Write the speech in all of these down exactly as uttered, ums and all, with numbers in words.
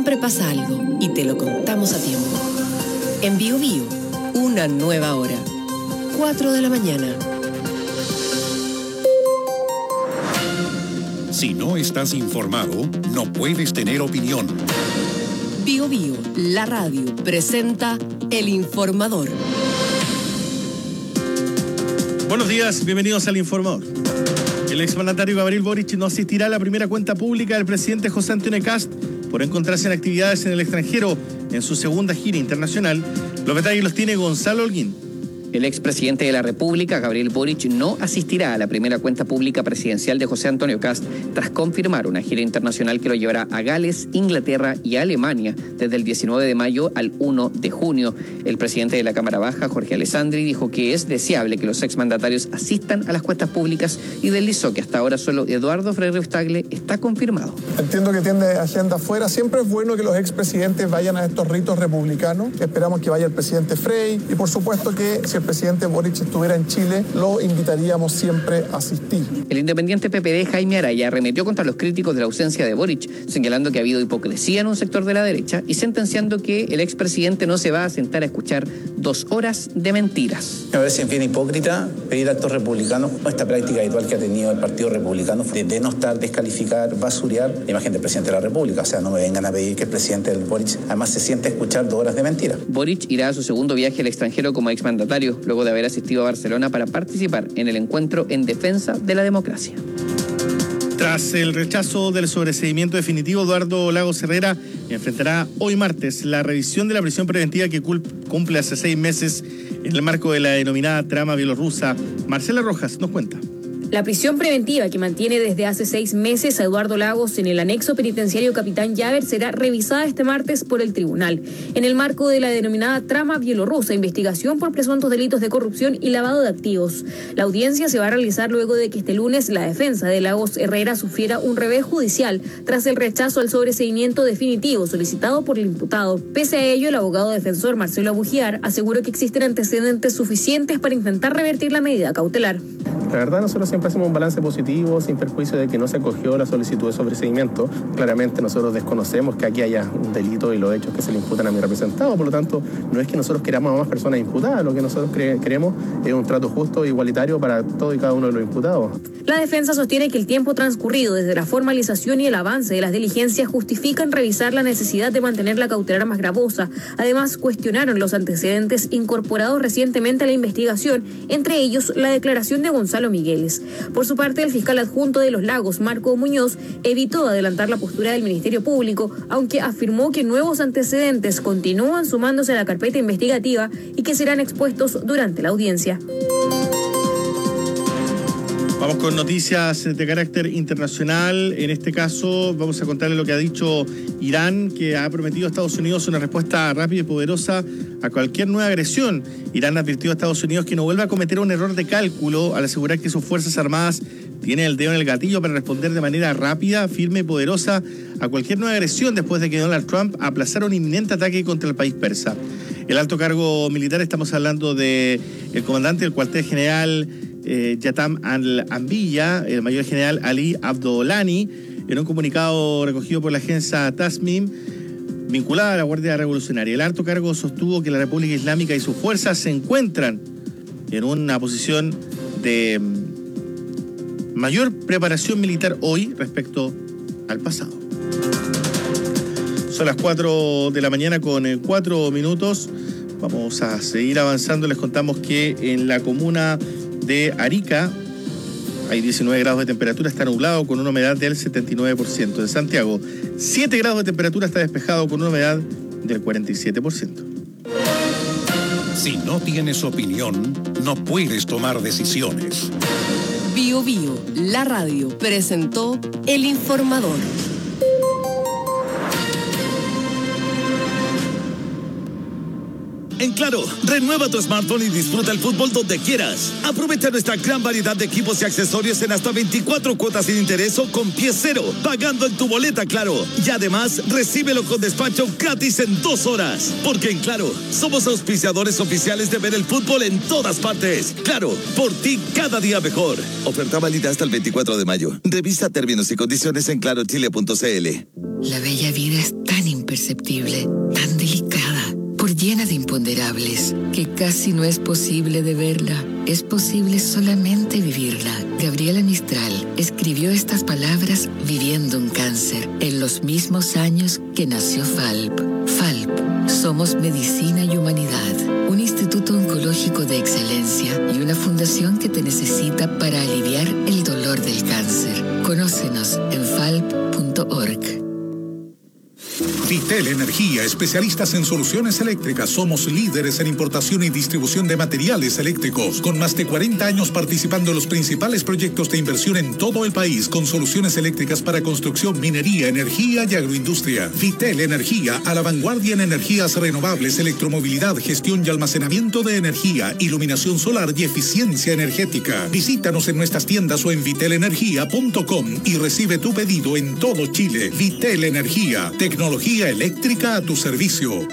siempre pasa algo y te lo contamos a tiempo. En Bio Bio, una nueva hora. cuatro de la mañana. Si no estás informado, no puedes tener opinión. Bio Bio, la radio, presenta El Informador. Buenos días, bienvenidos al Informador. El exmandatario Gabriel Boric no asistirá a la primera cuenta pública del presidente José Antonio Kast por encontrarse en actividades en el extranjero en su segunda gira internacional. Los detalles los tiene Gonzalo Holguín. El expresidente de la República, Gabriel Boric, no asistirá a la primera cuenta pública presidencial de José Antonio Kast tras confirmar una gira internacional que lo llevará a Gales, Inglaterra y Alemania desde el diecinueve de mayo al uno de junio. El presidente de la Cámara Baja, Jorge Alessandri, dijo que es deseable que los exmandatarios asistan a las cuentas públicas y deslizó que hasta ahora solo Eduardo Frei Tagle está confirmado. Entiendo que tiene agenda afuera. Siempre es bueno que los expresidentes vayan a estos ritos republicanos. Esperamos que vaya el presidente Frei y por supuesto que si el presidente Boric estuviera en Chile, lo invitaríamos siempre a asistir. El independiente P P D, Jaime Araya, arremetió contra los críticos de la ausencia de Boric, señalando que ha habido hipocresía en un sector de la derecha y sentenciando que el expresidente no se va a sentar a escuchar dos horas de mentiras. Me parece bien hipócrita pedir a actos republicanos esta práctica habitual que ha tenido el Partido Republicano de denostar, descalificar, basurear la imagen del presidente de la República. O sea, no me vengan a pedir que el presidente del Boric además se siente a escuchar dos horas de mentiras. Boric irá a su segundo viaje al extranjero como exmandatario, luego de haber asistido a Barcelona para participar en el encuentro en defensa de la democracia. Tras el rechazo del sobreseimiento definitivo, Eduardo Lagos Herrera enfrentará hoy martes la revisión de la prisión preventiva que cumple hace seis meses en el marco de la denominada trama bielorrusa. Marcela Rojas nos cuenta. La prisión preventiva que mantiene desde hace seis meses a Eduardo Lagos en el anexo penitenciario Capitán Llaver será revisada este martes por el tribunal. En el marco de la denominada trama bielorrusa, investigación por presuntos delitos de corrupción y lavado de activos. La audiencia se va a realizar luego de que este lunes la defensa de Lagos Herrera sufriera un revés judicial tras el rechazo al sobreseimiento definitivo solicitado por el imputado. Pese a ello, el abogado defensor Marcelo Abugiar aseguró que existen antecedentes suficientes para intentar revertir la medida cautelar. La verdad, nosotros siempre hacemos un balance positivo, sin perjuicio de que no se acogió la solicitud de sobreseimiento. Claramente nosotros desconocemos que aquí haya un delito y los hechos que se le imputan a mi representado, por lo tanto, no es que nosotros queramos a más personas imputadas, lo que nosotros cre- queremos es un trato justo e igualitario para todo y cada uno de los imputados. La defensa sostiene que el tiempo transcurrido desde la formalización y el avance de las diligencias justifican revisar la necesidad de mantener la cautelar más gravosa. Además, cuestionaron los antecedentes incorporados recientemente a la investigación, entre ellos la declaración de Gonzalo Migueles. Por su parte, el fiscal adjunto de Los Lagos, Marco Muñoz, evitó adelantar la postura del Ministerio Público, aunque afirmó que nuevos antecedentes continúan sumándose a la carpeta investigativa y que serán expuestos durante la audiencia. Vamos con noticias de carácter internacional. En este caso vamos a contarles lo que ha dicho Irán, que ha prometido a Estados Unidos una respuesta rápida y poderosa a cualquier nueva agresión. Irán advirtió a Estados Unidos que no vuelva a cometer un error de cálculo al asegurar que sus Fuerzas Armadas tienen el dedo en el gatillo para responder de manera rápida, firme y poderosa a cualquier nueva agresión después de que Donald Trump aplazara un inminente ataque contra el país persa. El alto cargo militar, estamos hablando de el comandante del cuartel general Eh, Yatam al-Ambilla, el mayor general Ali Abdolani, en un comunicado recogido por la agencia Tasnim, vinculada a la Guardia Revolucionaria. El alto cargo sostuvo que la República Islámica y sus fuerzas se encuentran en una posición de mayor preparación militar hoy respecto al pasado. Son las cuatro de la mañana con cuatro minutos. Vamos a seguir avanzando. Les contamos que en la comuna de Arica hay diecinueve grados de temperatura, está nublado con una humedad del setenta y nueve por ciento. En Santiago, siete grados de temperatura, está despejado con una humedad del cuarenta y siete por ciento. Si no tienes opinión, no puedes tomar decisiones. Bio Bio, la radio, presentó El Informador. En Claro, renueva tu smartphone y disfruta el fútbol donde quieras. Aprovecha nuestra gran variedad de equipos y accesorios en hasta veinticuatro cuotas sin interés o con pie cero, pagando en tu boleta Claro. Y además, recíbelo con despacho gratis en dos horas. Porque en Claro, somos auspiciadores oficiales de ver el fútbol en todas partes. Claro, por ti cada día mejor. Oferta válida hasta el veinticuatro de mayo. Revisa términos y condiciones en claro chile punto c l. La bella vida es tan importante imperceptible, tan delicada, por llena de imponderables, que casi no es posible de verla. Es posible solamente vivirla. Gabriela Mistral escribió estas palabras viviendo un cáncer en los mismos años que nació Falp. Falp, somos medicina y humanidad, un instituto oncológico de excelencia y una fundación que te necesita para aliviar el dolor del cáncer. Conócenos en falp punto org. Vitel Energía, especialistas en soluciones eléctricas. Somos líderes en importación y distribución de materiales eléctricos, con más de cuarenta años participando en los principales proyectos de inversión en todo el país, con soluciones eléctricas para construcción, minería, energía y agroindustria. Vitel Energía, a la vanguardia en energías renovables, electromovilidad, gestión y almacenamiento de energía, iluminación solar y eficiencia energética. Visítanos en nuestras tiendas o en vitel energía punto com y recibe tu pedido en todo Chile. Vitel Energía, tecnología eléctrica a tu servicio.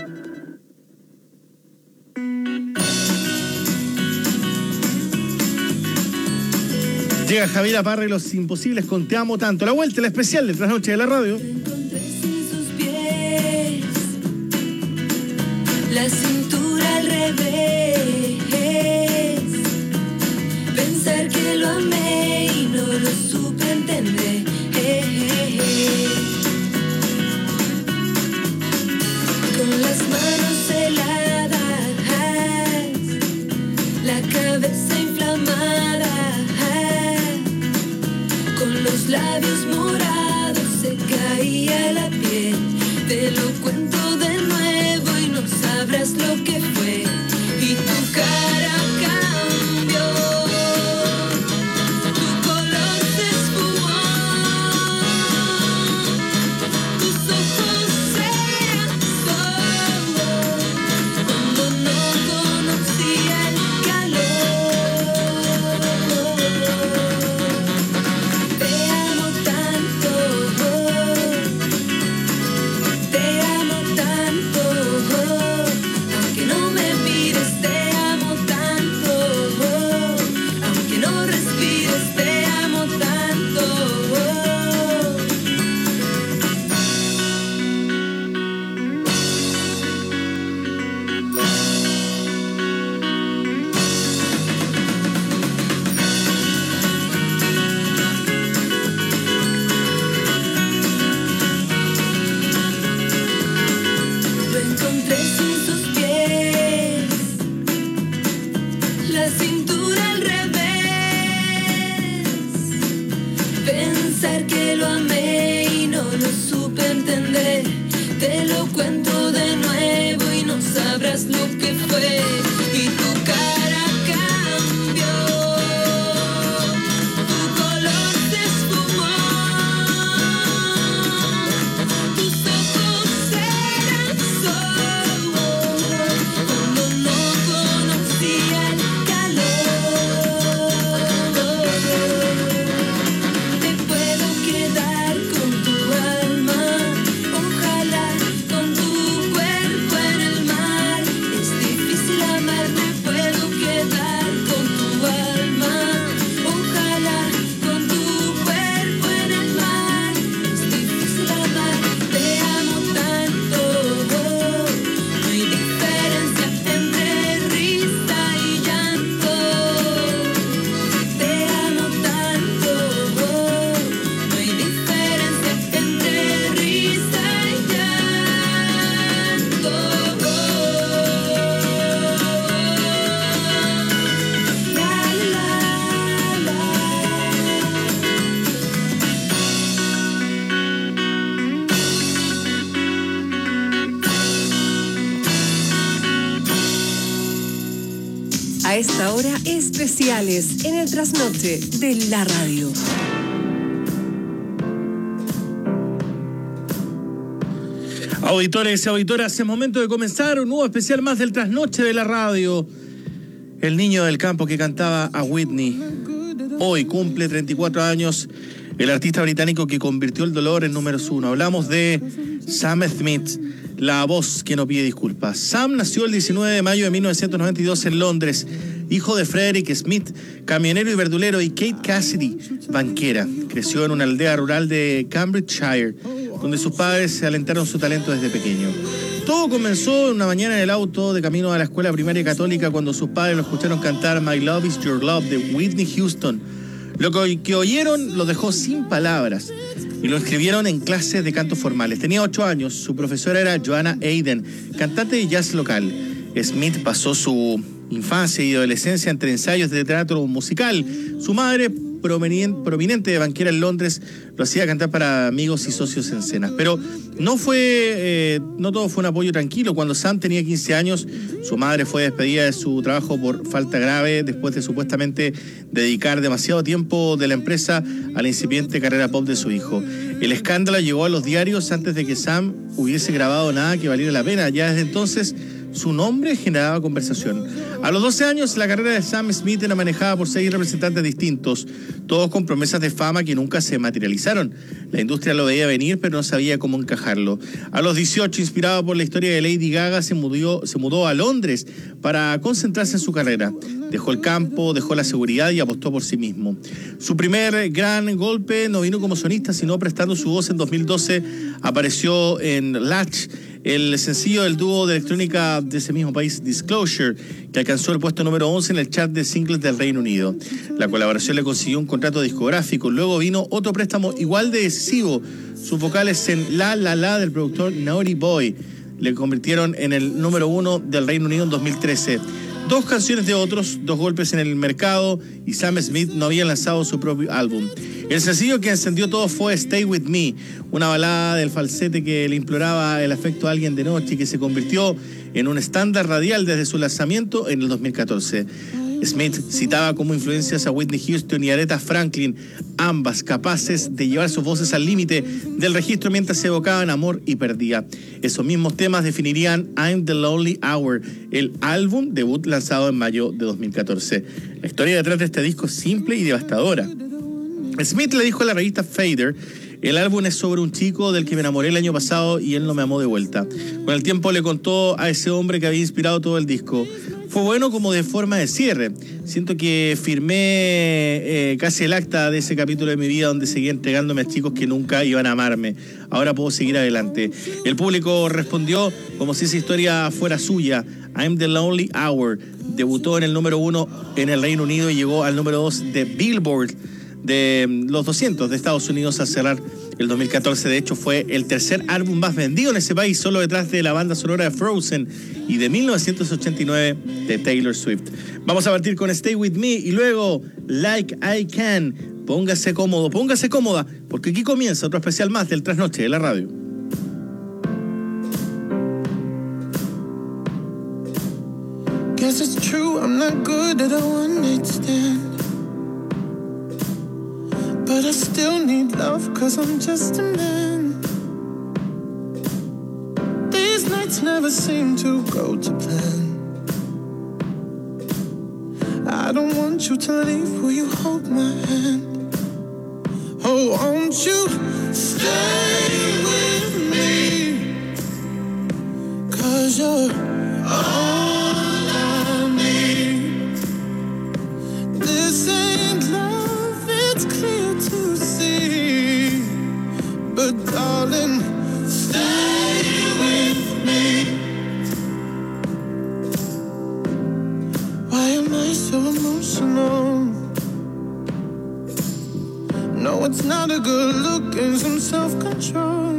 Llega Javiera Parra y Los Imposibles con Te Amo Tanto. La vuelta, la especial de Trasnoche de la Radio. La cintura al revés. Pensar que lo amé y no lo supe entender. Con las manos heladas, la cabeza inflamada, con los labios morados se caía la piel. Te lo cuento de nuevo y no sabrás lo que fue. Y tu cara cambió, tu color se esfumó, tus ojos eran solo cuando no conocía el calor. Te amo tanto, te amo tanto, aunque no me mires, te amo tanto, aunque no respires, te amo tanto. Lo encontré sin sus pies, la cintura al revés. Pensar que lo amé y no lo supe entender. Te lo cuento de nuevo y no sabrás lo que fue. Y tu cara cambió, tu color se esfumó, tus ojos eran solo cuando no conocía el calor. Te puedo quedar con tu alma, ojalá con tu cuerpo en el mar. Es difícil amar, me puedo quedar con tu alma, ojalá con tu cuerpo en el mar. Es difícil amar, te amo tanto, no hay diferencia entre risa y llanto. Te amo tanto, no hay diferencia entre risa y llanto. La, la, la. A esta hora, especiales en el trasnoche de la radio. Auditores y auditoras, es momento de comenzar un nuevo especial más del Trasnoche de la Radio. El niño del campo que cantaba a Whitney. Hoy cumple treinta y cuatro años el artista británico que convirtió el dolor en números uno. Hablamos de Sam Smith, la voz que no pide disculpas. Sam nació el diecinueve de mayo de mil novecientos noventa y dos en Londres, hijo de Frederick Smith, camionero y verdulero, y Kate Cassidy, banquera. Creció en una aldea rural de Cambridgeshire. donde sus padres alentaron su talento desde pequeño. Todo comenzó una mañana en el auto de camino a la escuela primaria católica cuando sus padres lo escucharon cantar My Love Is Your Love de Whitney Houston. Lo que oyeron los dejó sin palabras y lo inscribieron en clases de canto formales. Tenía ocho años, su profesora era Joanna Aiden, cantante de jazz local. Smith pasó su infancia y adolescencia entre ensayos de teatro musical. Su madre, prominente de banquera en Londres, lo hacía cantar para amigos y socios en cenas. Pero no fue, eh, no todo fue un apoyo tranquilo. Cuando Sam tenía quince años, su madre fue despedida de su trabajo por falta grave después de supuestamente dedicar demasiado tiempo de la empresa a la incipiente carrera pop de su hijo. El escándalo llegó a los diarios antes de que Sam hubiese grabado nada que valiera la pena. Ya desde entonces, su nombre generaba conversación. A los doce años, la carrera de Sam Smith era manejada por seis representantes distintos, todos con promesas de fama que nunca se materializaron. La industria lo veía venir, pero no sabía cómo encajarlo. A los dieciocho, inspirado por la historia de Lady Gaga, se mudó, se mudó a Londres para concentrarse en su carrera. Dejó el campo, dejó la seguridad y apostó por sí mismo. Su primer gran golpe no vino como solista, sino prestando su voz. En dos mil doce apareció en Latch, el sencillo del dúo de electrónica de ese mismo país, Disclosure, que alcanzó el puesto número once en el chart de singles del Reino Unido. La colaboración le consiguió un contrato discográfico. Luego vino otro préstamo igual de decisivo. Sus vocales en La La La del productor Naughty Boy le convirtieron en el número uno del Reino Unido en dos mil trece. Dos canciones de otros, dos golpes en el mercado, y Sam Smith no había lanzado su propio álbum. El sencillo que encendió todo fue Stay With Me, una balada del falsete que le imploraba el afecto a alguien de noche y que se convirtió en un estándar radial desde su lanzamiento en el dos mil catorce. Smith citaba como influencias a Whitney Houston y Aretha Franklin, ambas capaces de llevar sus voces al límite del registro mientras se evocaban amor y pérdida. Esos mismos temas definirían I'm the Lonely Hour, el álbum debut lanzado en mayo de dos mil catorce. La historia detrás de este disco es simple y devastadora. Smith le dijo a la revista Fader: el álbum es sobre un chico del que me enamoré el año pasado y él no me amó de vuelta. Con el tiempo le contó a ese hombre que había inspirado todo el disco: fue bueno como de forma de cierre. Siento que firmé eh, casi el acta de ese capítulo de mi vida donde seguía entregándome a chicos que nunca iban a amarme. Ahora puedo seguir adelante. El público respondió como si esa historia fuera suya. I'm the Lonely Hour debutó en el número uno en el Reino Unido y llegó al número dos de Billboard de los doscientos de Estados Unidos al cerrar el dos mil catorce. De hecho, fue el tercer álbum más vendido en ese país, solo detrás de la banda sonora de Frozen y de mil novecientos ochenta y nueve de Taylor Swift. Vamos a partir con Stay With Me y luego Like I Can. Póngase cómodo, póngase cómoda, porque aquí comienza otro especial más del Trasnoche de la Radio. Guess it's true, I'm not good at a one-night stand, but I still need love, cause I'm just a man. These nights never seem to go to plan. I don't want you to leave, will you hold my hand? Oh, won't you stay with me? Cause you're all I need. This ain't love, it's clear to see, but darling, stay with me. Why am I so emotional? No, it's not a good look and some self-control.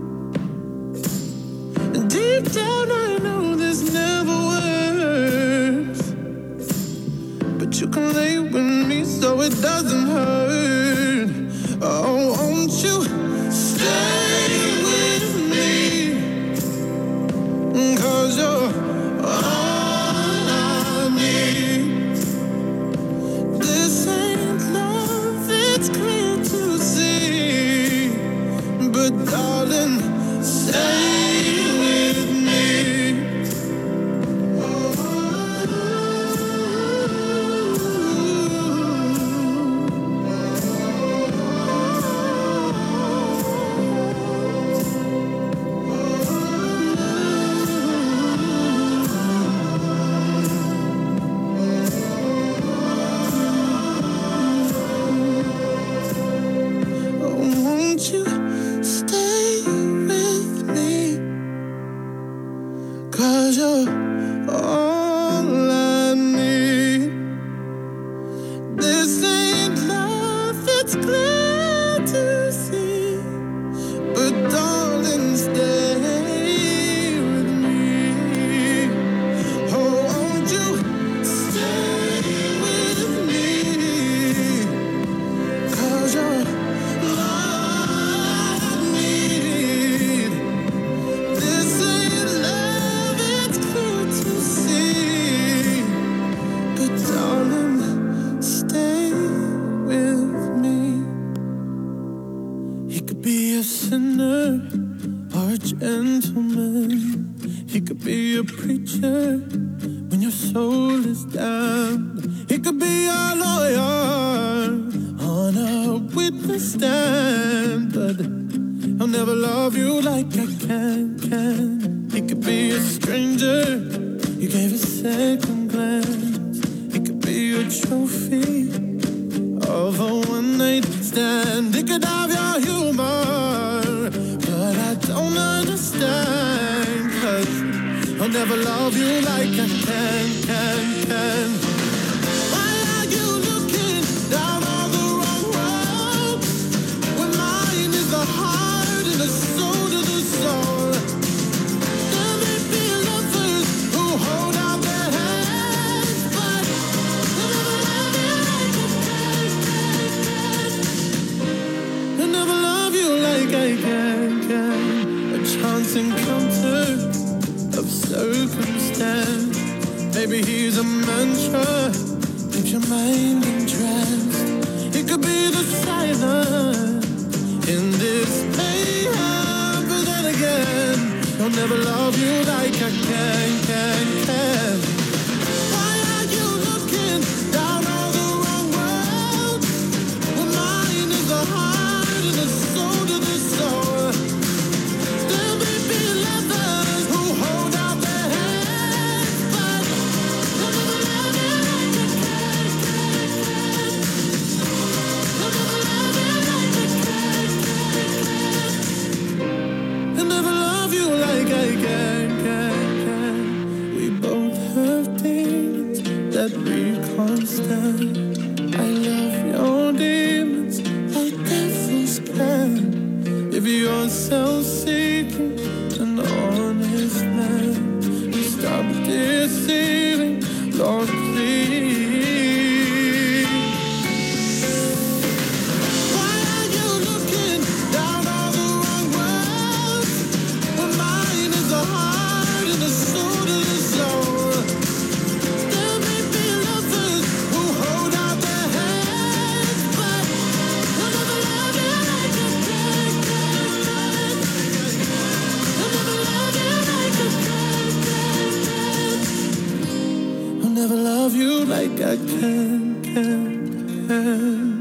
Deep down I know this never works, but you can lay with me so it doesn't hurt. Oh, won't you stay with me? Cause you're all I need. This ain't love, it's clear to see, but darling, stay. Won't you stay? He could be a sinner or a gentleman. He could be a preacher when your soul is down. He could be a lawyer on a witness stand, but I'll never love you like I can, can. He could be a stranger, you gave a second glance. He could be a trophy of a one-night stand. He could have your humor, but I don't understand, 'cause I'll never love you like I can, can, can. Why are you looking down on the wrong road when mine is the heart and the soul to the soul? There may be lovers who hold out their hands, but they'll never love you like I can, can, can. They'll never love you like I can, can. A chance encounter of circumstance. Maybe he's a mantra, keeps your mind entranced. It could be the silence in this mayhem, but then again, I'll never love you like I can, can, can. Why are you looking down on the wrong world when mine is the heart and the soul to the soul? There may be lovers who hold out their hands, but they'll never love you like I can, can, can. They'll never love you like I can, can, can. They'll never love you like I can, can, can. We both have demons that we can't stand. I love your demons like devils can. If you're self-seeking, an honest man, stop deceiving, Lord, please. Why are you looking down on the wrong world when mine is the heart and the soul to the soul? There may be lovers who hold out their hands, but they'll never love you like I can, can, can. They'll never love you like I can, can, can. I'll never love you like I can, can, can.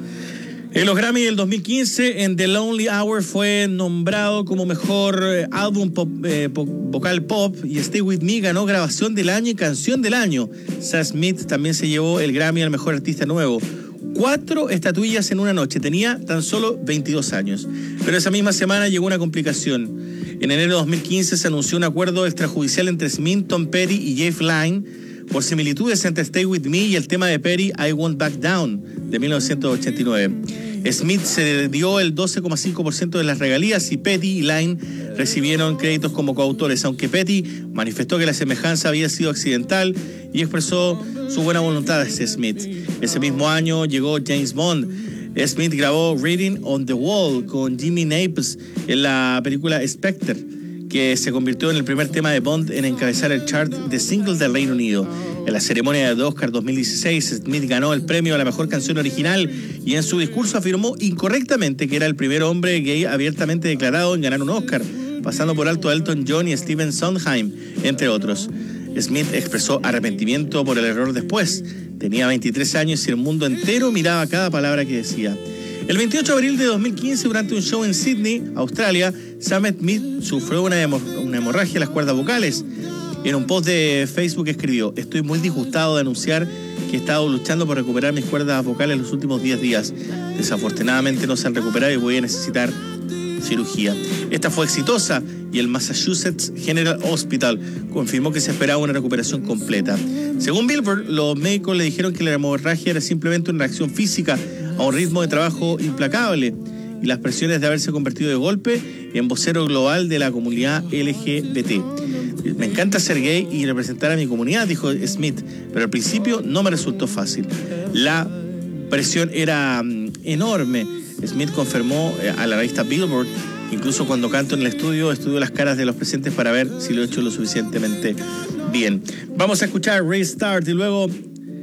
En los Grammy del dos mil quince, en The Lonely Hour fue nombrado como mejor eh, álbum pop, eh, po- vocal pop, y Stay With Me ganó grabación del año y canción del año. Sam Smith también se llevó el Grammy al mejor artista nuevo. Cuatro estatuillas en una noche. Tenía tan solo veintidós años. Pero esa misma semana llegó una complicación. En enero de dos mil quince se anunció un acuerdo extrajudicial entre Smith, Tom Petty y Jeff Lynne por similitudes entre Stay With Me y el tema de Petty, I Won't Back Down, de mil novecientos ochenta y nueve. Smith se dio el doce coma cinco por ciento de las regalías y Petty y Lynne recibieron créditos como coautores, aunque Petty manifestó que la semejanza había sido accidental y expresó su buena voluntad hacia Smith. Ese mismo año llegó James Bond. Smith grabó Reading on the Wall con Jimmy Naples en la película Spectre, que se convirtió en el primer tema de Bond en encabezar el chart de singles del Reino Unido. En la ceremonia de Oscar dos mil dieciséis, Smith ganó el premio a la mejor canción original y en su discurso afirmó incorrectamente que era el primer hombre gay abiertamente declarado en ganar un Oscar, pasando por alto a Elton John y Stephen Sondheim, entre otros. Smith expresó arrepentimiento por el error después. Tenía veintitrés años y el mundo entero miraba cada palabra que decía. El veintiocho de abril de dos mil quince, durante un show en Sydney, Australia, Sam Smith sufrió una, hemo- una hemorragia en las cuerdas vocales. En un post de Facebook escribió: estoy muy disgustado de anunciar que he estado luchando por recuperar mis cuerdas vocales los últimos diez días. Desafortunadamente no se han recuperado y voy a necesitar cirugía. Esta fue exitosa y el Massachusetts General Hospital confirmó que se esperaba una recuperación completa. Según Billboard, los médicos le dijeron que la hemorragia era simplemente una reacción física a un ritmo de trabajo implacable y las presiones de haberse convertido de golpe en vocero global de la comunidad L G B T. Me encanta ser gay y representar a mi comunidad, dijo Smith, pero al principio no me resultó fácil. La presión era um, enorme. Smith confirmó eh, a la revista Billboard, incluso cuando canto en el estudio, estudio las caras de los presentes para ver si lo he hecho lo suficientemente bien. Vamos a escuchar Restart y luego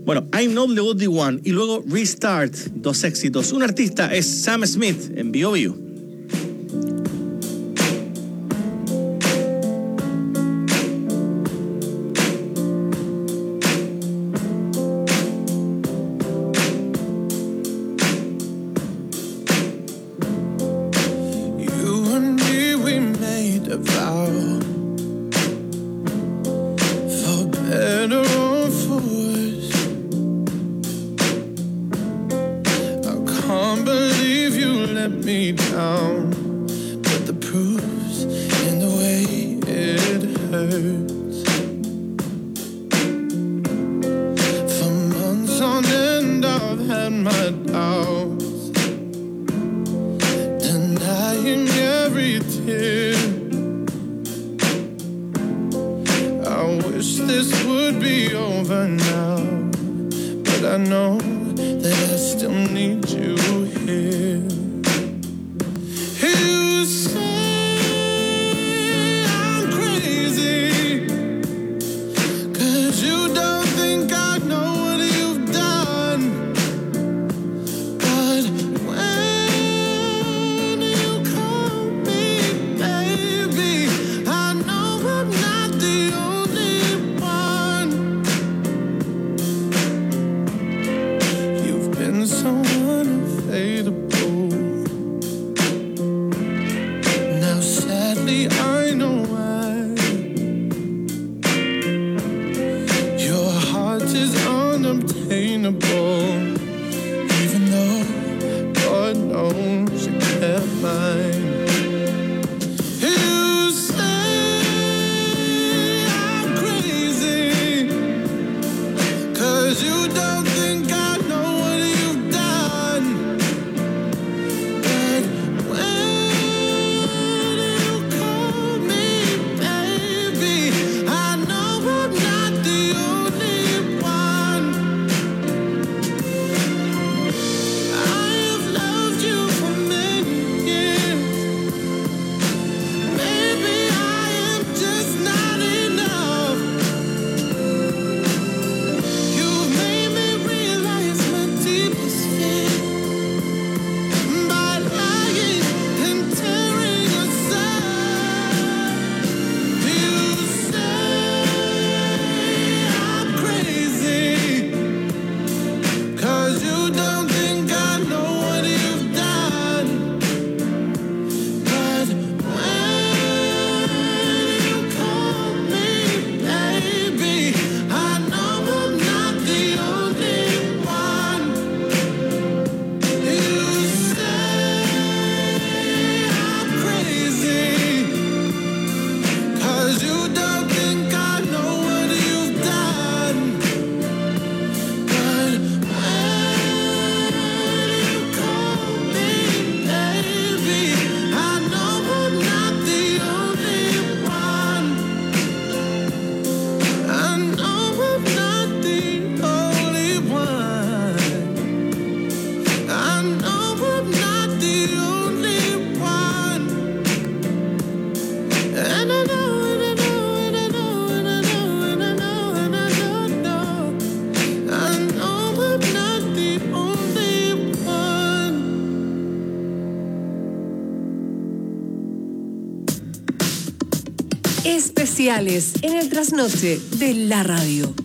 Bueno, I'm Not the Only One y luego Restart, dos éxitos. Un artista es Sam Smith en B O B U. Especiales en el trasnoche de la radio.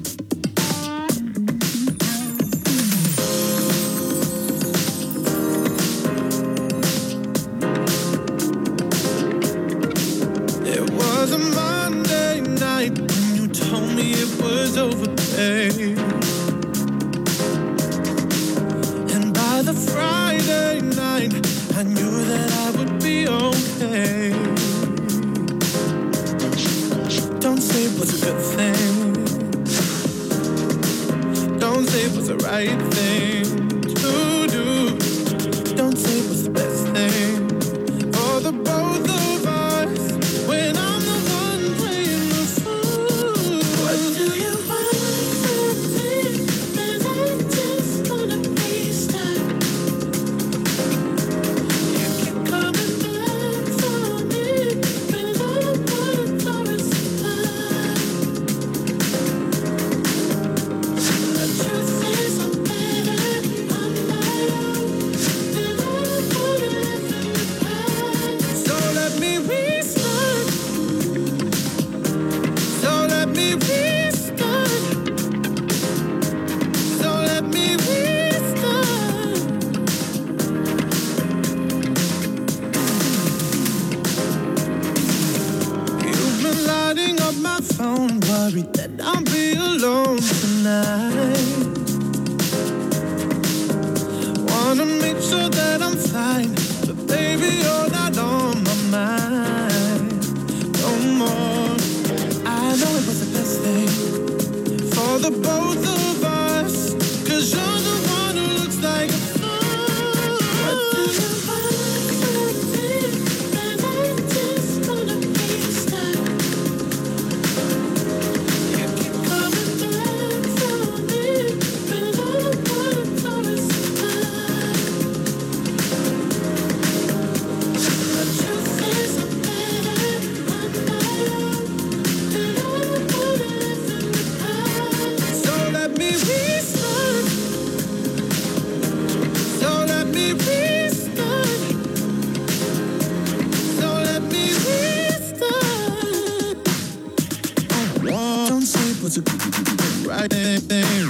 It was a Monday night when you told me it was over, babe. And by the Friday night, I knew that I would be okay. Don't say it was a good thing. Don't say it was the right thing to do. Don't say it was the best thing for the both of us when I'm the one playing the fool. What do you want from me? 'Cause I just wanna be stuck. You keep coming back for me 'cause I don't wanna throw it apart. The truth worry that I'll be alone tonight. Wanna make sure that I'm fine, but baby, you're not on my mind no more. I know it was the best thing for the both of us, 'cause you're the one who looks like a fool. What do you want from me? And I just wanna be stuck. You keep coming back for me, but all I wanna know is love. The truth is I'm better on my own, and all I wanna live in the past. So let me restart. So let me restart. So let me restart. Don't say what's a right thing.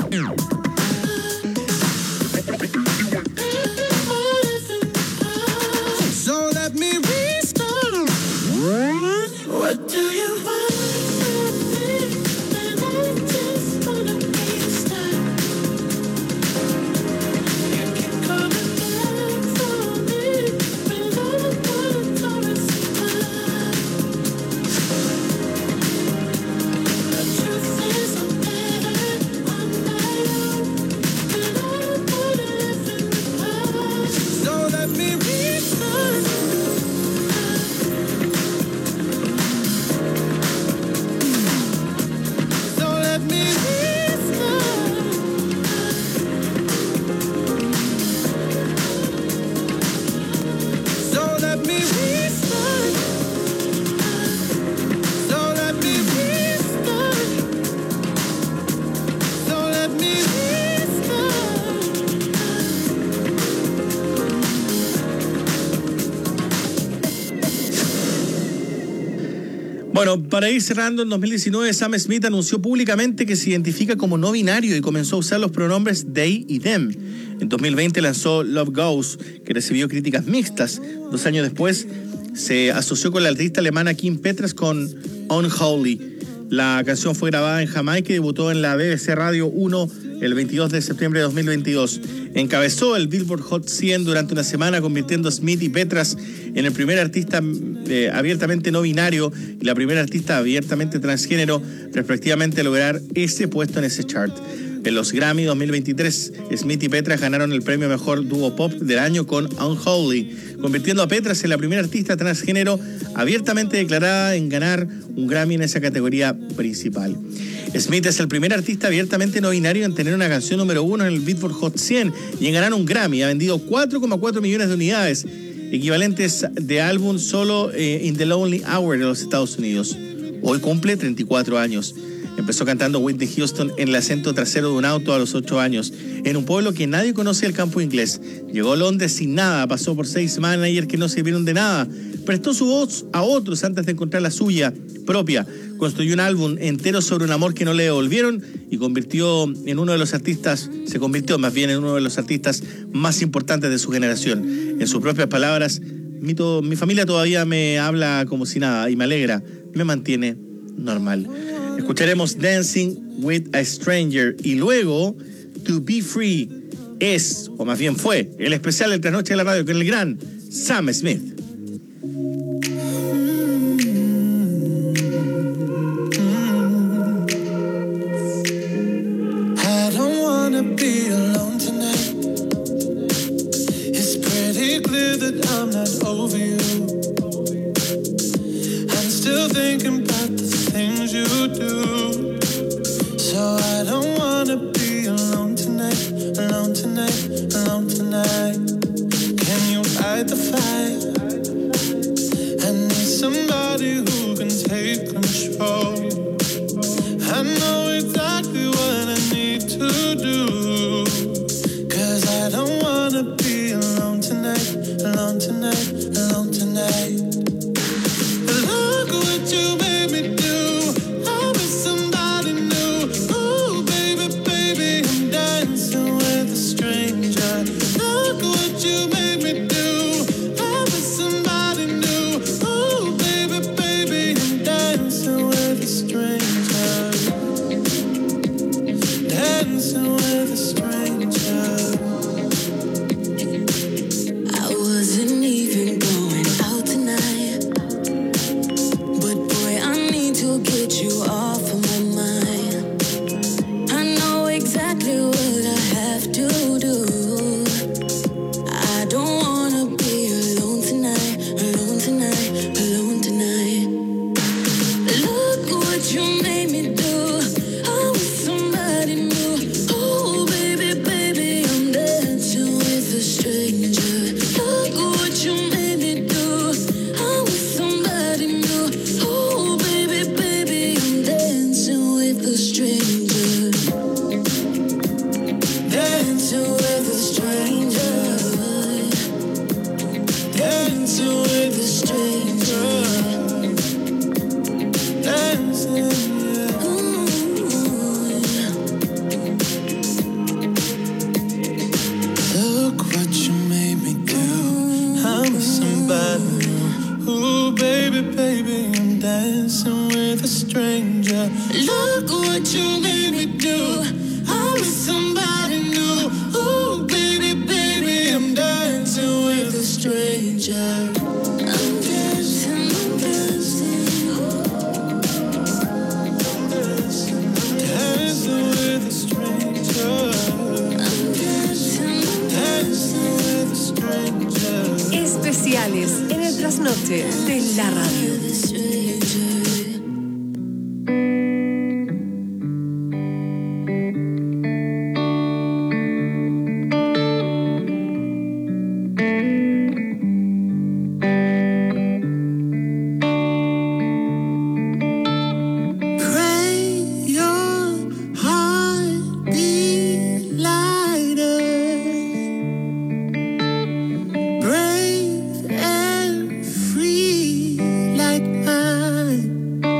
So let me restart. What do you want from me? And I just wanna be stuck. You keep coming back for me, but all I wanna know is love. The truth is I'm better on my own, and all I wanna live in the past. So let me restart. So let me restart. So let me restart. So let me restart. So let me restart. Bueno, para ir cerrando, en dos mil diecinueve Sam Smith anunció públicamente que se identifica como no binario y comenzó a usar los pronombres they y them. En dos mil veinte lanzó Love Goes, que recibió críticas mixtas. Dos años después se asoció con la artista alemana Kim Petras con Unholy. La canción fue grabada en Jamaica y debutó en la B B C Radio uno el veintidós de septiembre de dos mil veintidós. Encabezó el Billboard Hot cien durante una semana, convirtiendo a Smith y Petras en el primer artista eh, abiertamente no binario y la primera artista abiertamente transgénero, respectivamente, a lograr ese puesto en ese chart. En los Grammy dos mil veintitrés, Smith y Petras ganaron el premio Mejor Dúo Pop del año con Unholy, convirtiendo a Petras en la primera artista transgénero abiertamente declarada en ganar un Grammy en esa categoría principal. Smith es el primer artista abiertamente no binario en tener una canción número uno en el Billboard Hot cien y en ganar un Grammy. Ha vendido cuatro coma cuatro millones de unidades, equivalentes de álbum solo eh, In the Lonely Hour de los Estados Unidos. Hoy cumple treinta y cuatro años. Empezó cantando Whitney Houston en el asiento trasero de un auto a los ocho años, en un pueblo que nadie conoce el campo inglés. Llegó a Londres sin nada, pasó por seis managers que no sirvieron de nada, prestó su voz a otros antes de encontrar la suya propia, construyó un álbum entero sobre un amor que no le devolvieron y convirtió en uno de los artistas, se convirtió más bien en uno de los artistas más importantes de su generación. En sus propias palabras, mi, to- mi familia todavía me habla como si nada y me alegra, me mantiene normal. Escucharemos Dancing with a Stranger y luego To Be Free. Es, o más bien fue, el especial de Trasnoche de la Radio con el gran Sam Smith. I don't wanna be alone tonight. It's pretty clear that I'm not over you. I'm still thinking about the things you do. So I don't wanna be alone tonight, alone tonight, alone tonight. Can you fight the fire? I need somebody who can take control. I know exactly what I need to do, 'cause I don't wanna be alone tonight, alone tonight, alone tonight. Look what you made me do. I'm with somebody new. Ooh, baby, baby, I'm dancing with a stranger. Look what you made me do. I'm with somebody new. Ooh, baby, baby, I'm dancing with a stranger. stranger. Dancing, yeah. Ooh, yeah. Look what you made me do. I'm with somebody new. Ooh, baby, baby, I'm dancing with a stranger. Look what you made me do. I'm with somebody new. Ooh, baby, baby, I'm dancing with a stranger. I'm dancing, I'm dancing. I'm dancing, dancing with a stranger. I'm dancing, dancing with a stranger. Especiales en el trasnoche de la radio. Brave and free like mine.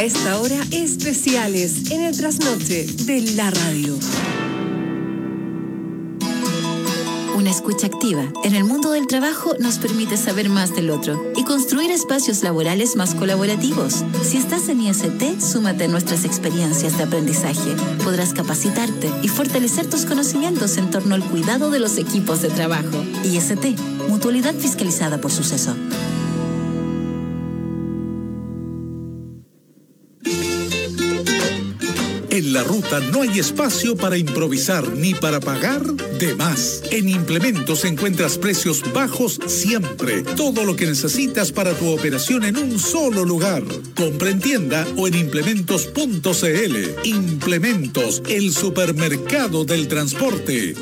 A esta hora, especiales en el trasnoche de la radio. Una escucha activa en el mundo del trabajo nos permite saber más del otro y construir espacios laborales más colaborativos. Si estás en I S T, súmate a nuestras experiencias de aprendizaje. Podrás capacitarte y fortalecer tus conocimientos en torno al cuidado de los equipos de trabajo. I S T, Mutualidad Fiscalizada por Suceso. En la ruta no hay espacio para improvisar ni para pagar de más. En Implementos encuentras precios bajos siempre. Todo lo que necesitas para tu operación en un solo lugar. Compra en tienda o en implementos punto c l. Implementos, el supermercado del transporte.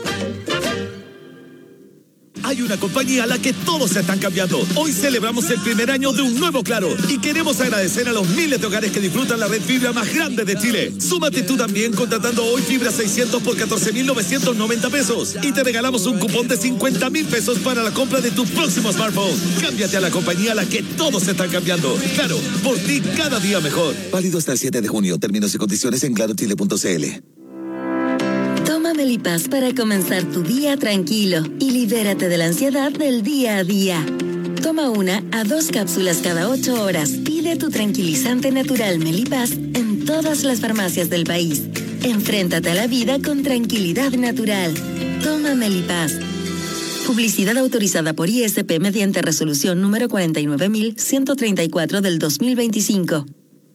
Hay una compañía a la que todos se están cambiando. Hoy celebramos el primer año de un nuevo Claro y queremos agradecer a los miles de hogares que disfrutan la red fibra más grande de Chile. Súmate tú también contratando hoy fibra seiscientos por catorce mil novecientos noventa pesos y te regalamos un cupón de cincuenta mil pesos para la compra de tu próximo smartphone. Cámbiate a la compañía a la que todos se están cambiando. Claro, por ti cada día mejor. Válido hasta el siete de junio. Términos y condiciones en claro chile punto c l. Toma Melipaz para comenzar tu día tranquilo y libérate de la ansiedad del día a día. Toma una a dos cápsulas cada ocho horas. Pide tu tranquilizante natural Melipaz en todas las farmacias del país. Enfréntate a la vida con tranquilidad natural. Toma Melipaz. Publicidad autorizada por I S P mediante resolución número cuarenta y nueve mil ciento treinta y cuatro del dos mil veinticinco.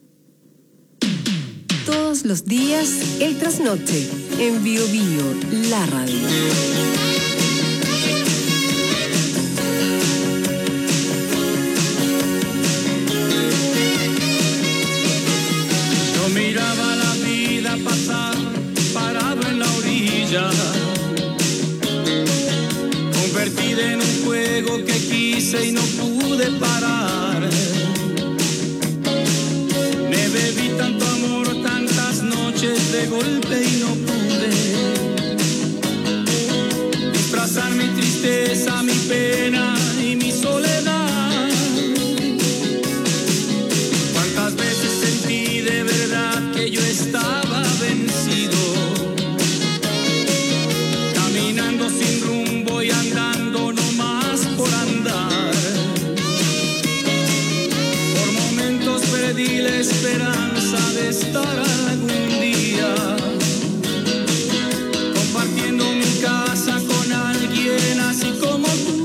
Todos los días, el trasnoche, en Bio Bio, la radio. Yo miraba la vida pasar, parado en la orilla, convertida en un juego que quise y no pude parar. Me bebí tanto amor, tantas noches de golpe y no pude disfrazar mi tristeza, mi pena y mi soledad. Cuántas veces sentí de verdad que yo estaba vencido, caminando sin rumbo y andando nomás por andar. Por momentos perdí la esperanza de estar algún día compartiendo mi casa con alguien así como tú.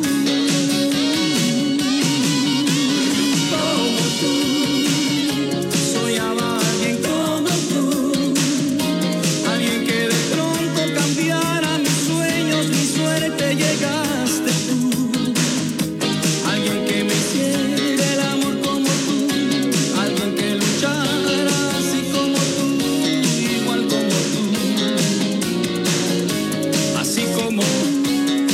Como tú, soñaba a alguien como tú, alguien que de pronto cambiara mis sueños, mi suerte. Llegaste tú, alguien que me hiciera el amor como tú, alguien que luchara así como tú, igual como tú, así como tú,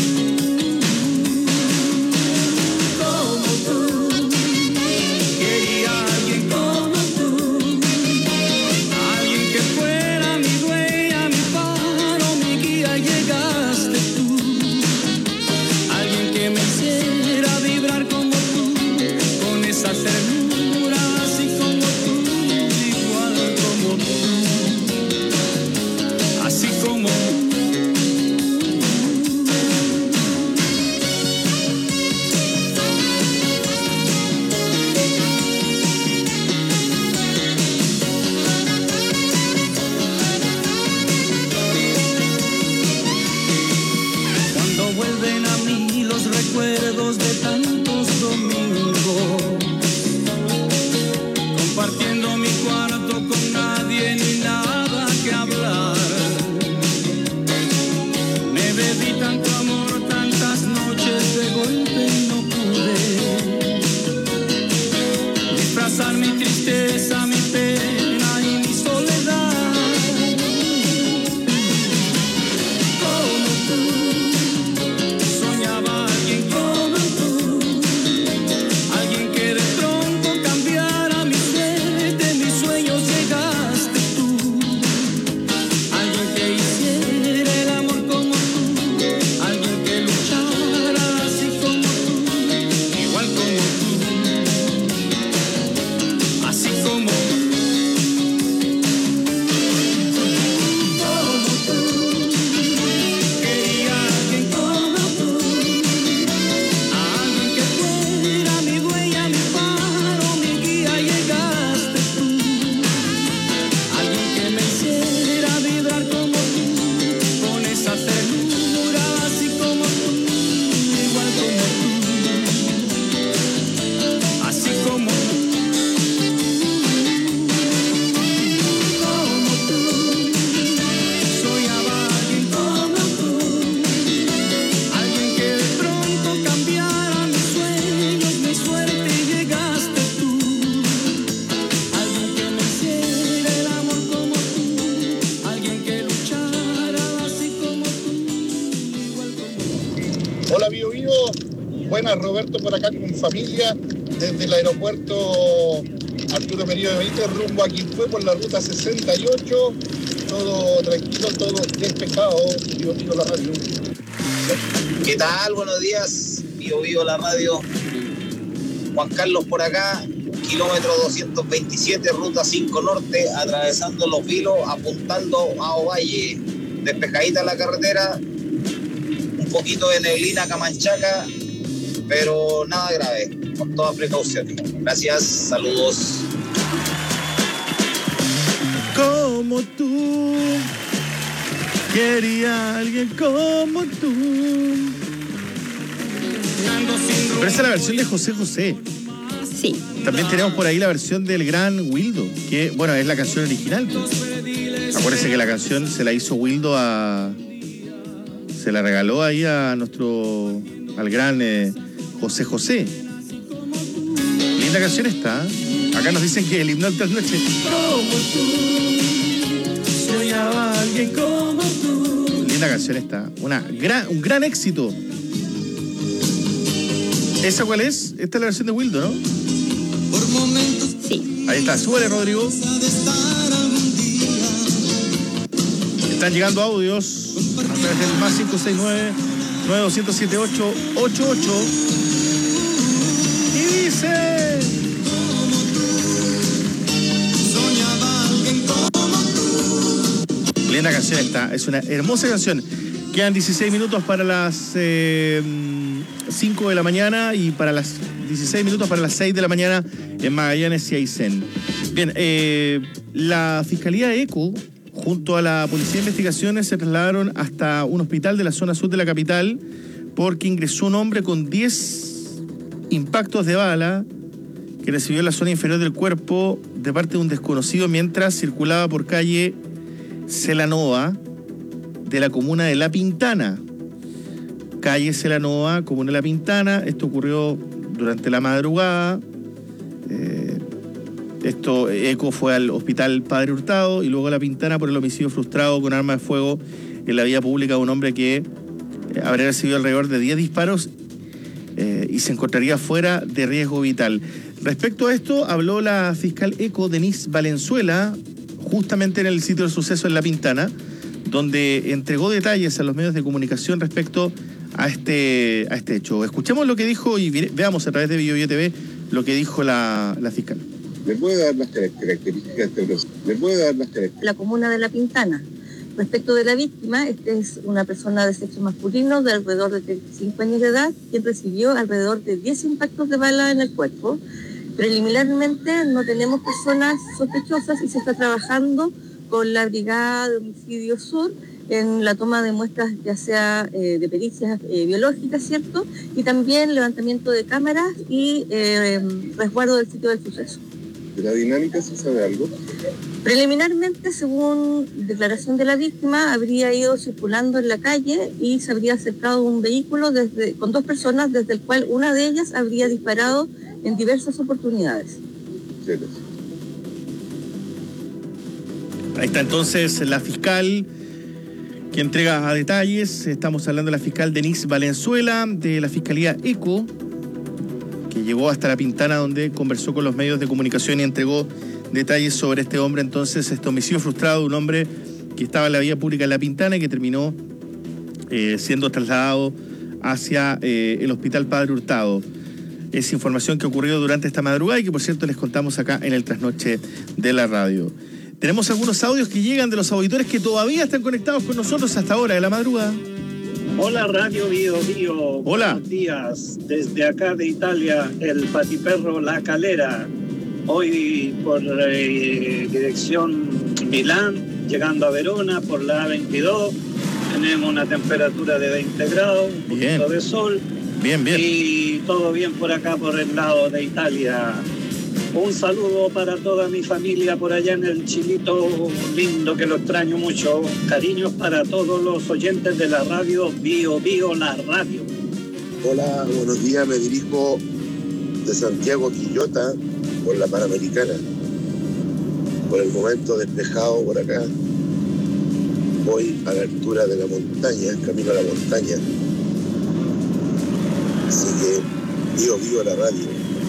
como tú. Quería a alguien como tú, alguien que fuera mi dueña, mi faro, mi guía. Llegaste tú, alguien que me hiciera vibrar como tú, con esa ternura así como tú, igual como tú, así como tú. Cuando vuelven a mí los recuerdos de tantos domingos, compartiendo mi cuarto con nadie ni nada que hablar. Me bebí tanto amor, tantas noches de golpe y no pude disfrazar mi tristeza, mi pena y mi soledad. Como tú, soñaba a alguien como tú, Buenas, Roberto, por acá con familia, desde el aeropuerto Arturo Merino de Benítez, rumbo a Quilpué por la ruta sesenta y ocho. Todo tranquilo, todo despejado. Vivo, vivo la radio. ¿Qué tal? Buenos días. Vivo, vivo la radio. Juan Carlos por acá, kilómetro doscientos veintisiete, ruta cinco norte, atravesando Los Vilos, apuntando a Ovalle. Despejadita la carretera, un poquito de neblina camanchaca, pero nada grave, con toda precaución. Gracias, saludos. Como tú, quería alguien como tú. Pero esa es la versión de José José. Sí. También tenemos por ahí la versión del gran Wildo, que, bueno, es la canción original. Pues. Acuérdense que la canción se la hizo Wildo a... Se la regaló ahí a nuestro... al gran eh, José José. Linda canción está. Acá nos dicen que el himno de las noches. Como tú, soñaba a alguien como tú. Linda canción está. Una gran, un gran éxito. ¿Esa cuál es? Esta es la versión de Wildo, ¿no? Sí. Ahí está, súbele, Rodrigo. Están llegando audios a través del más cinco seis nueve, nueve dos cero siete ocho ocho ocho. Y dice... Linda canción esta, es una hermosa canción. Quedan dieciséis minutos para las eh, cinco de la mañana y para las dieciséis minutos para las seis de la mañana en Magallanes y Aysén. Bien, eh, la Fiscalía ECO junto a la Policía de Investigaciones se trasladaron hasta un hospital de la zona sur de la capital porque ingresó un hombre con diez impactos de bala que recibió en la zona inferior del cuerpo de parte de un desconocido mientras circulaba por calle Celanova de la comuna de La Pintana. Calle Celanova, comuna de La Pintana. Esto ocurrió durante la madrugada. Eh, esto, ECO fue al hospital Padre Hurtado y luego a La Pintana por el homicidio frustrado con arma de fuego en la vía pública de un hombre que eh, habría recibido alrededor de diez disparos eh, y se encontraría fuera de riesgo vital. Respecto a esto, habló la fiscal ECO, Denise Valenzuela, justamente en el sitio del suceso en La Pintana, donde entregó detalles a los medios de comunicación respecto a este, a este hecho. Escuchemos lo que dijo y veamos a través de Bio Bio T V lo que dijo la, la fiscal. ¿Le puede dar las características de este proceso? ¿Le puede dar las características? La comuna de La Pintana. Respecto de la víctima, esta es una persona de sexo masculino de alrededor de treinta y cinco años de edad, quien recibió alrededor de diez impactos de bala en el cuerpo. Preliminarmente no tenemos personas sospechosas y se está trabajando con la Brigada de Homicidio Sur en la toma de muestras ya sea eh, de pericias eh, biológicas, ¿cierto? Y también levantamiento de cámaras y eh, resguardo del sitio del suceso. ¿De la dinámica se sabe algo? Preliminarmente, según declaración de la víctima, habría ido circulando en la calle y se habría acercado un vehículo desde, con dos personas, desde el cual una de ellas habría disparado en diversas oportunidades. Sí. Ahí está entonces la fiscal que entrega detalles. Estamos hablando de la fiscal Denise Valenzuela de la Fiscalía ECO, que llegó hasta La Pintana donde conversó con los medios de comunicación y entregó detalles sobre este hombre. Entonces, este homicidio frustrado de un hombre que estaba en la vía pública en La Pintana y que terminó eh, siendo trasladado hacia eh, el Hospital Padre Hurtado. Es información que ocurrió durante esta madrugada y que, por cierto, les contamos acá en el Trasnoche de la radio. Tenemos algunos audios que llegan de los auditores que todavía están conectados con nosotros hasta ahora de la madrugada. Hola, Radio Bio Bio. Hola. Buenos días. Desde acá de Italia, el patiperro La Calera. Hoy por eh, dirección Milán, llegando a Verona por la A veintidós. Tenemos una temperatura de veinte grados, un bien. poquito de sol. Bien, bien. Y todo bien por acá, por el lado de Italia. Un saludo para toda mi familia por allá en el Chilito lindo, que lo extraño mucho. Cariños para todos los oyentes de la radio Bio Bio, la radio. Hola, buenos días. Me dirijo de Santiago a Quillota por la Panamericana. Por el momento despejado por acá. Voy a la altura de la montaña, camino a la montaña. Así que Bio Bio la radio.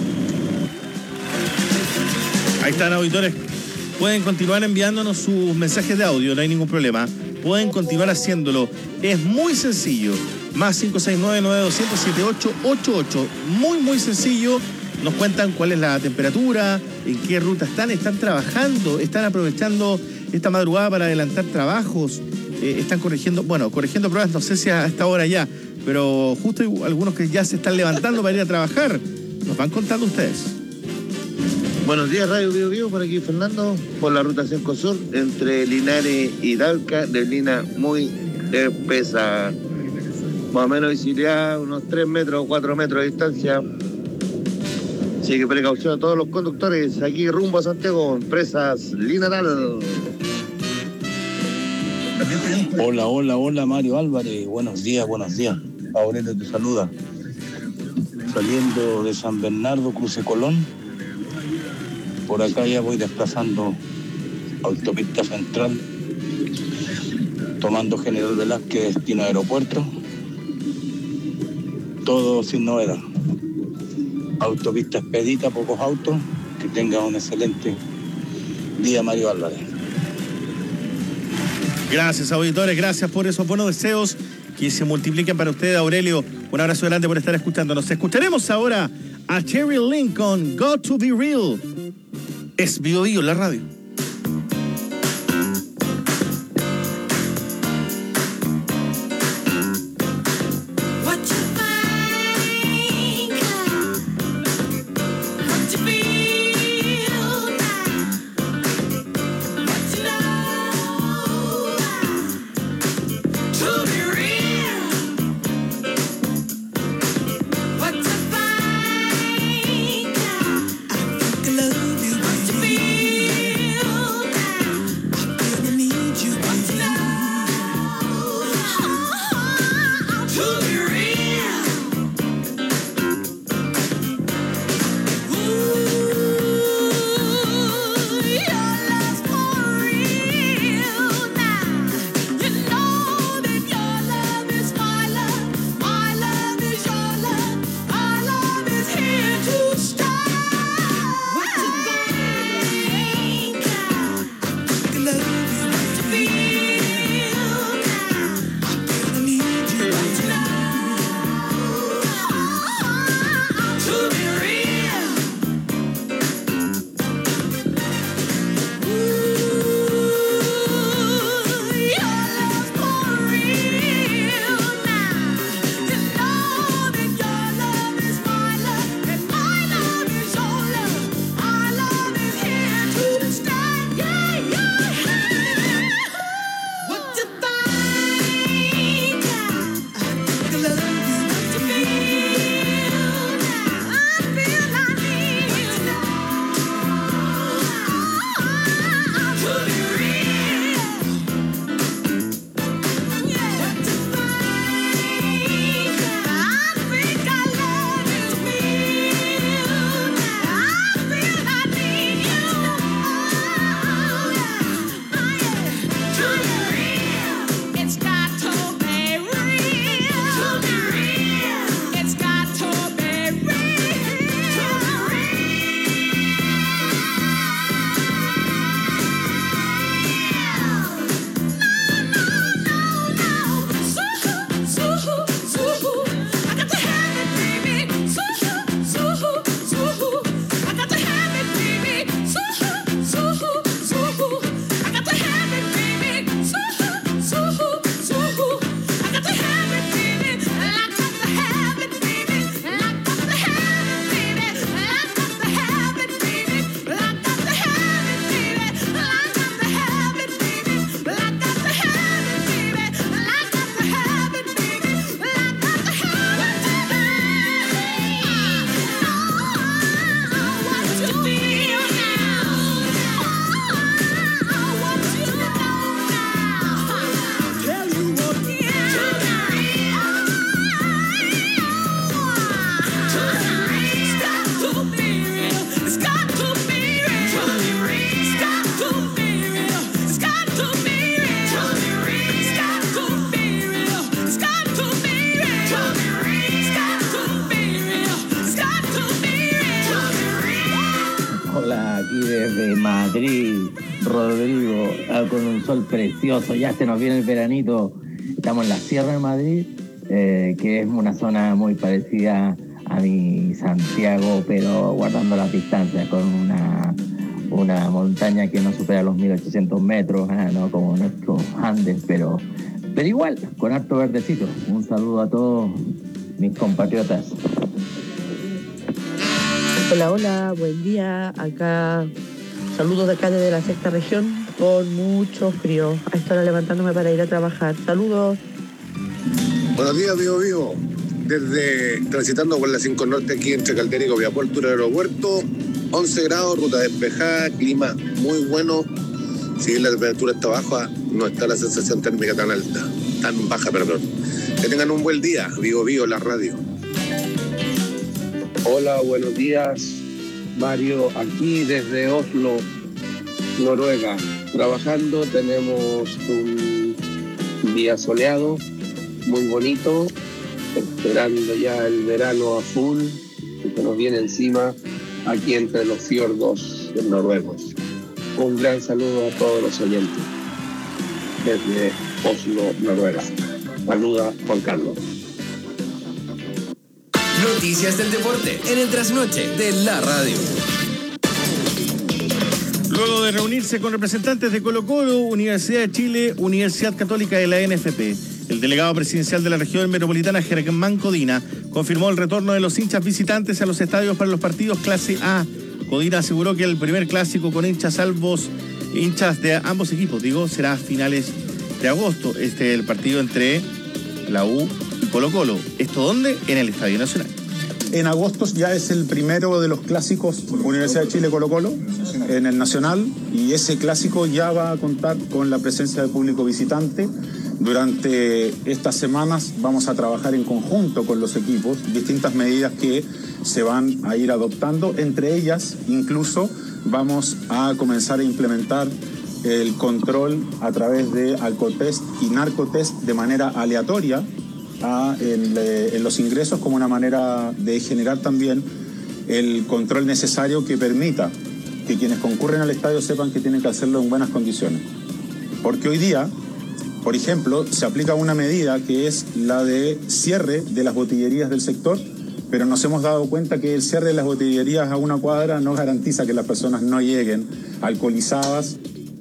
Ahí están, auditores. Pueden continuar enviándonos sus mensajes de audio, no hay ningún problema. Pueden continuar haciéndolo. Es muy sencillo. Más cinco seis nueve, nueve dos cero cero, siete ocho ocho ocho. Muy, muy sencillo. Nos cuentan cuál es la temperatura, en qué ruta están. Están trabajando, están aprovechando esta madrugada para adelantar trabajos. Eh, están corrigiendo, bueno, corrigiendo pruebas, no sé si a esta hora ya, pero justo hay algunos que ya se están levantando para ir a trabajar. Nos van contando ustedes. Buenos días, Radio Bio Bio, por aquí Fernando, por la ruta cinco Sur, entre Linares y Talca, neblina muy espesa, más o menos visibilidad unos tres metros o cuatro metros de distancia, así que precaución a todos los conductores, aquí rumbo a Santiago, empresas Linaral. Hola, hola, hola, Mario Álvarez, buenos días, buenos días, Aurelio te saluda, saliendo de San Bernardo, Cruce Colón. Por acá ya voy desplazando autopista central, tomando General Velázquez, destino aeropuerto. Todo sin novedad. Autopista expedita, pocos autos. Que tenga un excelente día, Mario Álvarez. Gracias, auditores, gracias por esos buenos deseos que se multipliquen para ustedes, Aurelio. Un abrazo grande por estar escuchándonos. Escucharemos ahora a Cherry Lincoln, Got to Be Real. Es Bio Bio, la radio. Love you, Rodrigo, ah, con un sol precioso, ya se nos viene el veranito. Estamos en la Sierra de Madrid, eh, que es una zona muy parecida a mi Santiago, pero guardando las distancias, con una, una montaña que no supera los mil ochocientos metros, ah, no como nuestros Andes, pero, pero igual, con harto verdecito. Un saludo a todos mis compatriotas. Hola, hola, buen día. Acá, saludos de acá desde la sexta región, con mucho frío. A esta hora levantándome para ir a trabajar. Saludos. Buenos días, Vivo Vivo. Desde transitando por la cinco Norte aquí entre Caldera y Copiapó, altura del aeropuerto, once grados, ruta despejada, clima muy bueno. Si la temperatura está baja, no está la sensación térmica tan alta, tan baja, perdón. Que tengan un buen día, Vivo Vivo, la radio. Hola, buenos días, Mario, aquí desde Oslo, Noruega. Trabajando, tenemos un día soleado, muy bonito, esperando ya el verano a full, que nos viene encima aquí entre los fiordos noruegos. Un gran saludo a todos los oyentes desde Oslo, Noruega. Saluda Juan Carlos. Noticias del deporte en el trasnoche de la radio. Luego de reunirse con representantes de Colo-Colo, Universidad de Chile, Universidad Católica de la N F P, el delegado presidencial de la región metropolitana, Germán Codina, confirmó el retorno de los hinchas visitantes a los estadios para los partidos clase A. Codina aseguró que el primer clásico con hinchas salvos, hinchas de ambos equipos, digo, será a finales de agosto. Este es el partido entre la U y Colo-Colo. ¿Esto dónde? En el Estadio Nacional. En agosto ya es el primero de los clásicos Universidad de Chile Colo-Colo en el Nacional, y ese clásico ya va a contar con la presencia de público visitante. Durante estas semanas vamos a trabajar en conjunto con los equipos distintas medidas que se van a ir adoptando. Entre ellas, incluso, vamos a comenzar a implementar el control a través de alcotest y narcotest de manera aleatoria a, en, en los ingresos, como una manera de generar también el control necesario que permita que quienes concurren al estadio sepan que tienen que hacerlo en buenas condiciones. Porque hoy día, por ejemplo, se aplica una medida que es la de cierre de las botillerías del sector, pero nos hemos dado cuenta que el cierre de las botillerías a una cuadra no garantiza que las personas no lleguen alcoholizadas.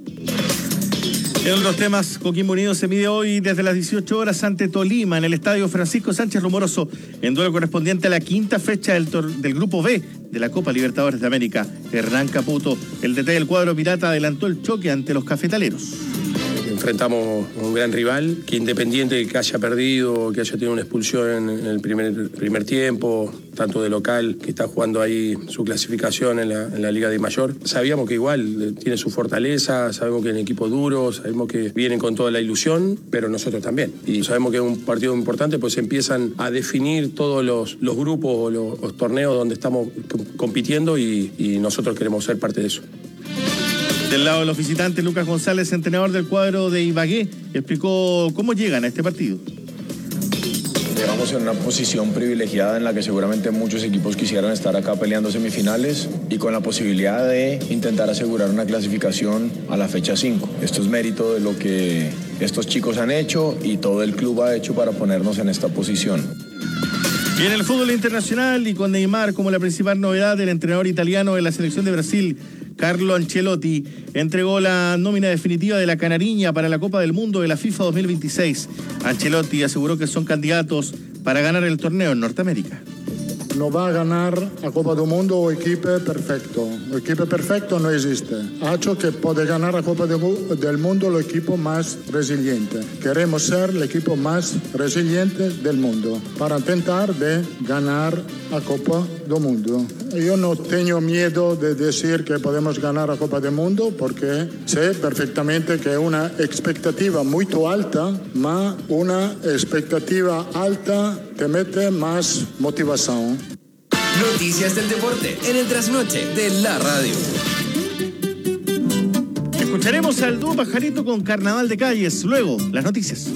En otros temas, Coquimbo Unido se mide hoy desde las dieciocho horas ante Tolima en el estadio Francisco Sánchez Rumoroso, en duelo correspondiente a la quinta fecha del, del Grupo B de la Copa Libertadores de América. Hernán Caputo, el D T del cuadro pirata, adelantó el choque ante los cafetaleros. Enfrentamos a un gran rival que, independiente de que haya perdido, que haya tenido una expulsión en el primer, primer tiempo, tanto de local, que está jugando ahí su clasificación en la, en la Liga de Mayor, sabíamos que igual tiene su fortaleza, sabemos que es un equipo duro, sabemos que vienen con toda la ilusión, pero nosotros también. Y sabemos que es un partido importante, pues empiezan a definir todos los, los grupos o los, los torneos donde estamos compitiendo y, y nosotros queremos ser parte de eso. Del lado de los visitantes, Lucas González, entrenador del cuadro de Ibagué, explicó cómo llegan a este partido. Llegamos en una posición privilegiada en la que seguramente muchos equipos quisieran estar acá peleando semifinales y con la posibilidad de intentar asegurar una clasificación a la fecha cinco. Esto es mérito de lo que estos chicos han hecho y todo el club ha hecho para ponernos en esta posición. Y en el fútbol internacional, y con Neymar como la principal novedad, el entrenador italiano de la selección de Brasil, Carlo Ancelotti, entregó la nómina definitiva de la Canariña para la Copa del Mundo de la FIFA dos mil veintiséis. Ancelotti aseguró que son candidatos para ganar el torneo en Norteamérica. No va a ganar la Copa del Mundo o equipo perfecto. El equipo perfecto no existe. Ha hecho que puede ganar la Copa del Mundo el equipo más resiliente. Queremos ser el equipo más resiliente del mundo para intentar de ganar la Copa del Mundo. Yo no tengo miedo de decir que podemos ganar la Copa del Mundo porque sé perfectamente que es una expectativa muy alta, pero una expectativa alta te mete más motivación. Noticias del deporte en el trasnoche de la radio. Escucharemos al dúo Pajarito con Carnaval de Calles. Luego, las noticias.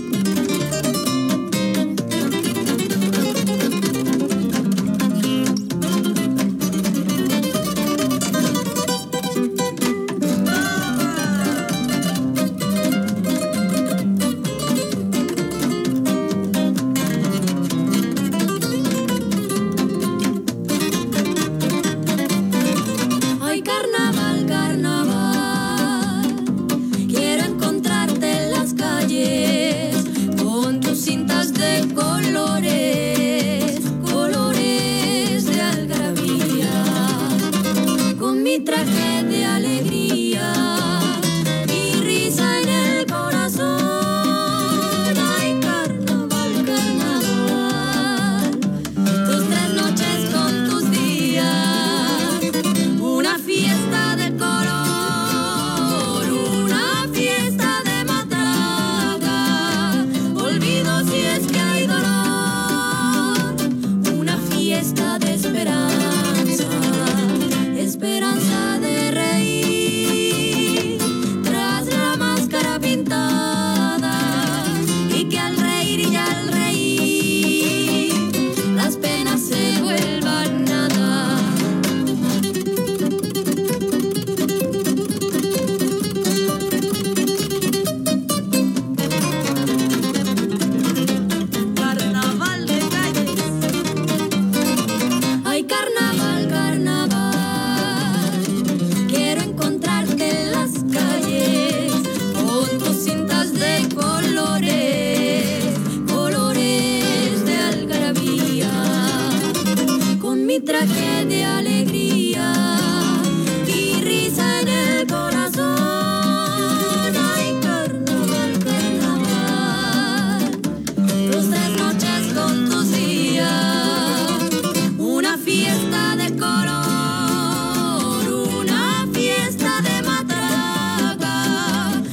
traje